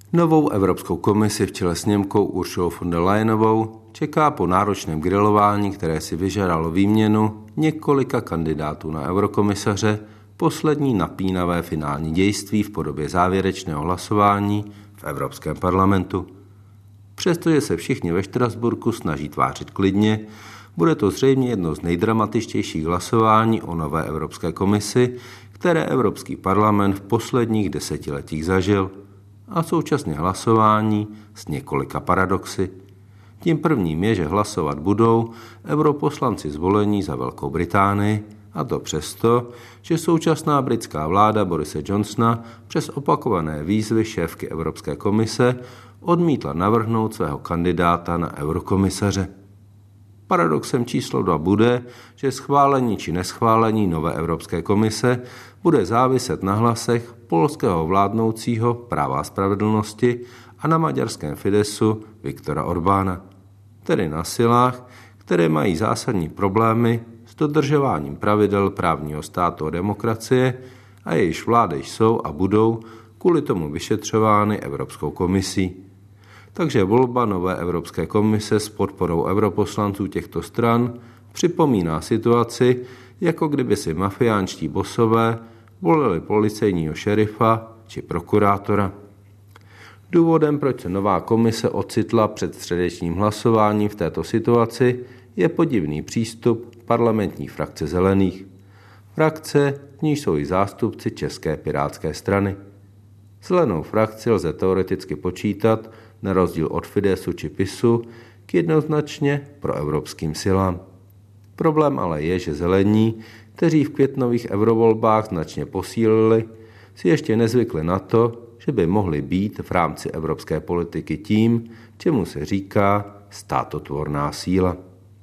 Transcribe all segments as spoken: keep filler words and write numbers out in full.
Novou Evropskou komisi v čele s Němkou Ursulou von der Leyenovou čeká po náročném grilování, které si vyžadalo výměnu několika kandidátů na eurokomisaře, poslední napínavé finální dějství v podobě závěrečného hlasování v Evropském parlamentu. Přestože se všichni ve Štrasburku snaží tvářit klidně, bude to zřejmě jedno z nejdramatičtějších hlasování o nové Evropské komisi, které Evropský parlament v posledních desetiletích zažil, a současně hlasování s několika paradoxy. Tím prvním je, že hlasovat budou europoslanci zvolení za Velkou Británii, a to přesto, že současná britská vláda Borise Johnsona přes opakované výzvy šéfky Evropské komise odmítla navrhnout svého kandidáta na eurokomisaře. Paradoxem číslo dva bude, že schválení či neschválení nové Evropské komise bude záviset na hlasech polského vládnoucího Práva a spravedlnosti a na maďarském Fidesu Viktora Orbána, tedy na silách, které mají zásadní problémy s dodržováním pravidel právního státu a demokracie a jejichž vlády jsou a budou kvůli tomu vyšetřovány Evropskou komisí. Takže volba nové Evropské komise s podporou europoslanců těchto stran připomíná situaci, jako kdyby si mafiánští bosové volili policejního šerifa či prokurátora. Důvodem, proč se nová komise ocitla před středečním hlasováním v této situaci, je podivný přístup parlamentní frakce Zelených. Frakce, v níž jsou i zástupci České pirátské strany. Zelenou frakci lze teoreticky počítat, na rozdíl od Fidesu či PiSu, k jednoznačně proevropským silám. Problém ale je, že zelení, kteří v květnových eurovolbách značně posílili, si ještě nezvykli na to, že by mohli být v rámci evropské politiky tím, čemu se říká státotvorná síla.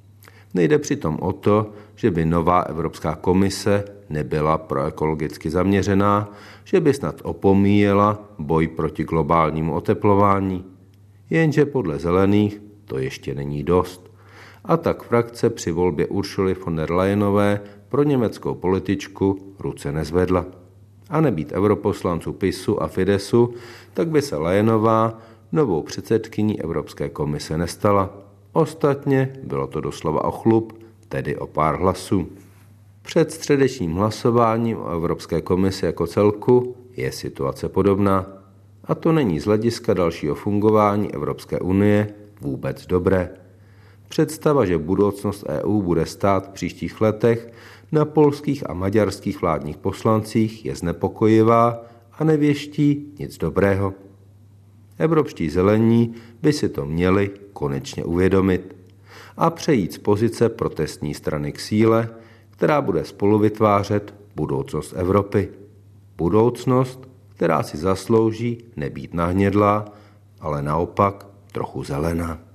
Nejde přitom o to, že by nová Evropská komise nebyla proekologicky zaměřená, že by snad opomíjela boj proti globálnímu oteplování. Jenže podle Zelených to ještě není dost. A tak frakce při volbě Ursuly von der Leyenové pro německou političku ruce nezvedla. A nebýt europoslanců PiSu a Fidesu, tak by se Leyenová novou předsedkyní Evropské komise nestala. Ostatně bylo to doslova o chlup, tedy o pár hlasů. Před středečním hlasováním o Evropské komisi jako celku je situace podobná. A to není z hlediska dalšího fungování Evropské unie vůbec dobré. Představa, že budoucnost E U bude stát v příštích letech na polských a maďarských vládních poslancích, je znepokojivá a nevěští nic dobrého. Evropští zelení by si to měli konečně uvědomit a přejít z pozice protestní strany k síle, která bude spolu vytvářet budoucnost Evropy. Budoucnost, která si zaslouží nebýt nahnědlá, ale naopak trochu zelená.